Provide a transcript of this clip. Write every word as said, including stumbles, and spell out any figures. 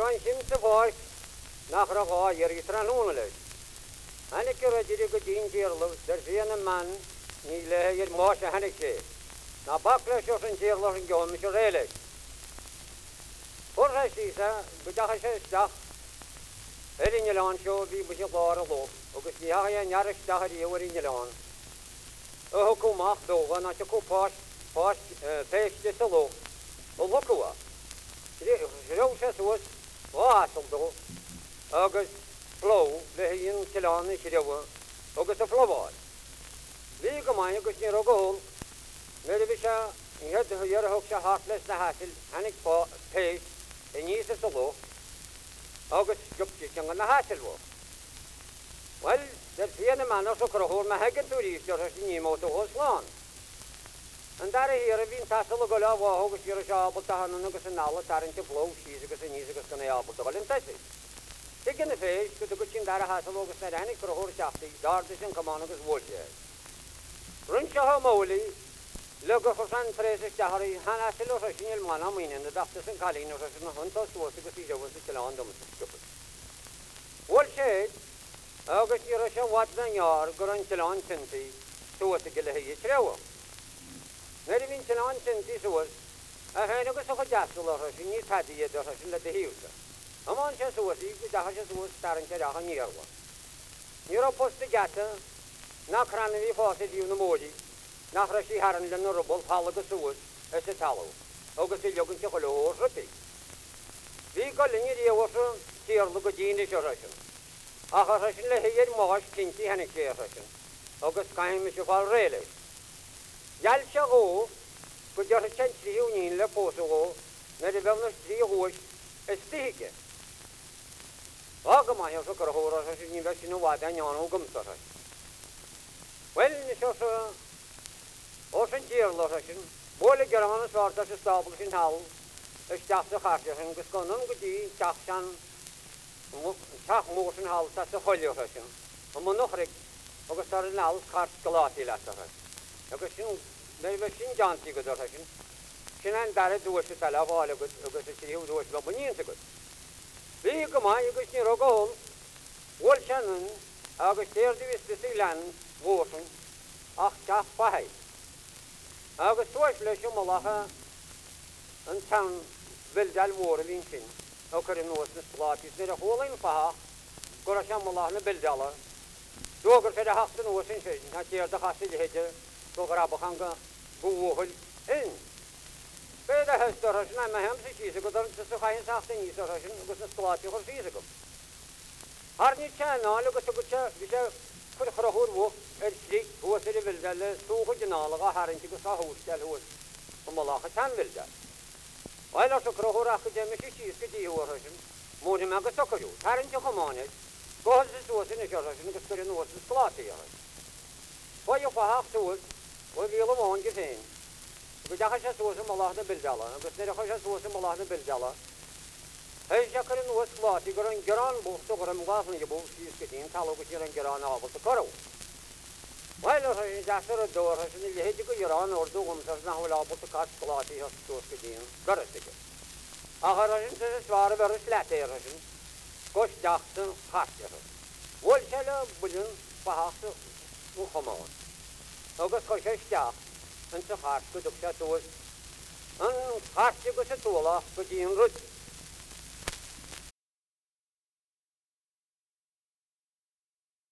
kan simse var nach raga yer tranunle hani kere jiri ko din jerlo dersiyan man ni le yer mosh hani ke na bakle sho sen jerlo ngom shorele por rasisa bujah shah Erin Yalan show be with your daughter low, because the area and Yarish Dahari were in Yalan. Oh, come off though, when I took posh, posh, page this low. Oh, look what. Roses was awesome though. August flow, the in Kilan, Shidawa, August of Floward. Legal mine, because near a goal. Medivisha, you had the Yerhoksha heartless the hassle, Hannick page, and years of low. August Jupching on the Hasselwolf. Well, there's here a man also for a whole Mahagan to reach your Nemo to horse lawn. And that here have been Tassel Gola, August Yerusha, Tahan, and Nala, Tarrant to flow, she's a good and easy as an apple to all in Tessie. Take in the face to the good Chindara Hassel August Nanic for a horse shafty, Dardish and Commonicus Woolshed. Runshaw Moli, Logo for San Traces Jahari, Hannah Siloshin, Manamin, and the doctors and Calinos and Huntos was the procedure was the Chilandum. What said August Yerusha Watson Yar, Goran Chilan Tinti, to what the Gilehi Trewo. Very in Chilan Tinti was a Hanagus of a Jassel or a Shini Tati at the Russian at the Hills. Among us was the Hashas was starring to Rahanirwa. Europost the Gata, Nakranani faucet Unimoji. Nachrashi Haran Lenorable Palagus as a tallow. August Yogan Chocolo or Rippy. We got Linia water, here look at Gene Russian. Aha Russian Lehier Mosh, Kinty Hannick Russian. August Kaim is of all really. Yalsha O, could just change the union Leposo, Nedivellus three horse, a stick. Agamai of a horror, University of Wadanian Ogumsa. Well, it's also. Ocean Gear Lorration, Bolle German sort of established in Hall, a staff the Harter and Wisconsin, Chafshan, Chaf Motion Hall, such a holy ocean, a monochric of a certain house, cart Galati latter. A question, they were seen John Ticket ocean. She and Barrett was to tell of all of it, because she was Lobonians ago. We come on, you could see a goal. Wall Shannon, August here to the land, Warson, Ach Chaf Pahai. August Wash Malaha and town Vildal War in Fin. Occur in North Slot is near a hole in Paha, Gorashamala and Bildala. Dogger said a half and was in not here the Hassid Hedger, Gograbahanga, Boo in. Better has the Russian and my hams, she's a good to Sahans after East Russian was a slot of physical. Harney Chan, all look at the butcher, which are put for a whole walk. Het slik was er wel dat toegenomen harentje was hostel was om Allah gaan wil dat. Weil als ik roer academisch is die horen. Moet je maar gestoken doen. Harentje gewoon is. Koos is was in de jaren in de steden was het klaar te jaren. Wat je verhaal doet, we willen gewoon gezien. We dachten dat was om Allah te beldalen. We zeiden dat was om Allah te beldalen. Hij zei dat er was klaar. Die gaan geran boven toch een wapen je boven is gezien. Tal ook hier een geran af te karo. Well, I just a door, and you hate to go your own or do them, there's now allowed to cut Scotty or Toscadine. Got a ticket. A Harajin says, far very flat erosion. Gosh, Jackson, Haster. Wool seller, Bullion, Pahasa, Muhammad. August Koshak, and so hard to look at those. And Haster goes at all off, but in root.